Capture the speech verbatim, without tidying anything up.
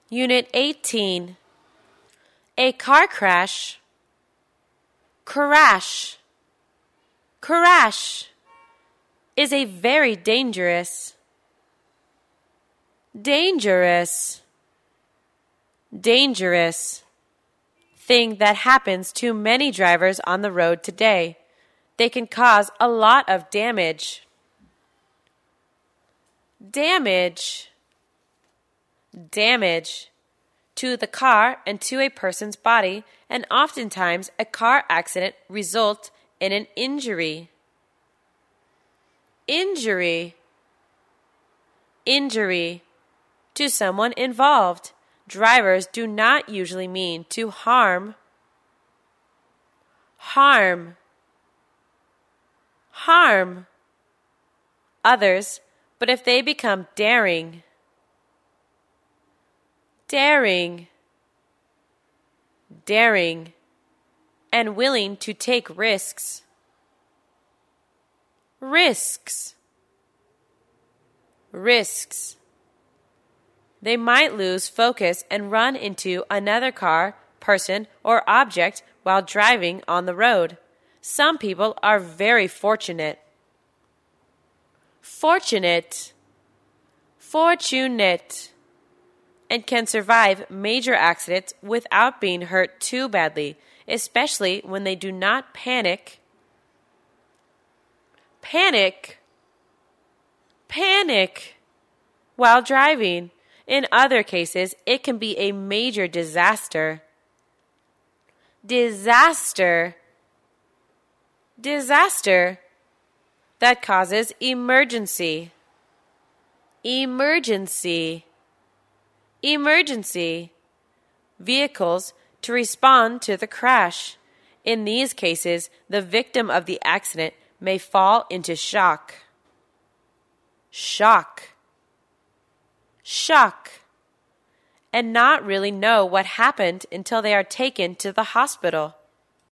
Unit eighteen. A car crash. Crash. Crash is a very dangerous. Dangerous. Dangerous thing that happens to many drivers on the road today. They can cause a lot of damage. Damage. Damage to the car and to a person's body, and oftentimes a car accident results in an injury. Injury. Injury to someone involved. Drivers do not usually mean to harm. Harm. Harm others, but if they become daring. Daring. Daring and willing to take risks. Risks. Risks. They might lose focus and run into another car, person, or object while driving on the road. Some people are very fortunate. Fortunate. Fortunate. And can survive major accidents without being hurt too badly, especially when they do not panic. Panic. Panic while driving. In other cases, it can be a major disaster. Disaster. Disaster that causes emergency. Emergency. Emergency. Vehicles to respond to the crash. In these cases, the victim of the accident may fall into shock. Shock. Shock. And not really know what happened until they are taken to the hospital.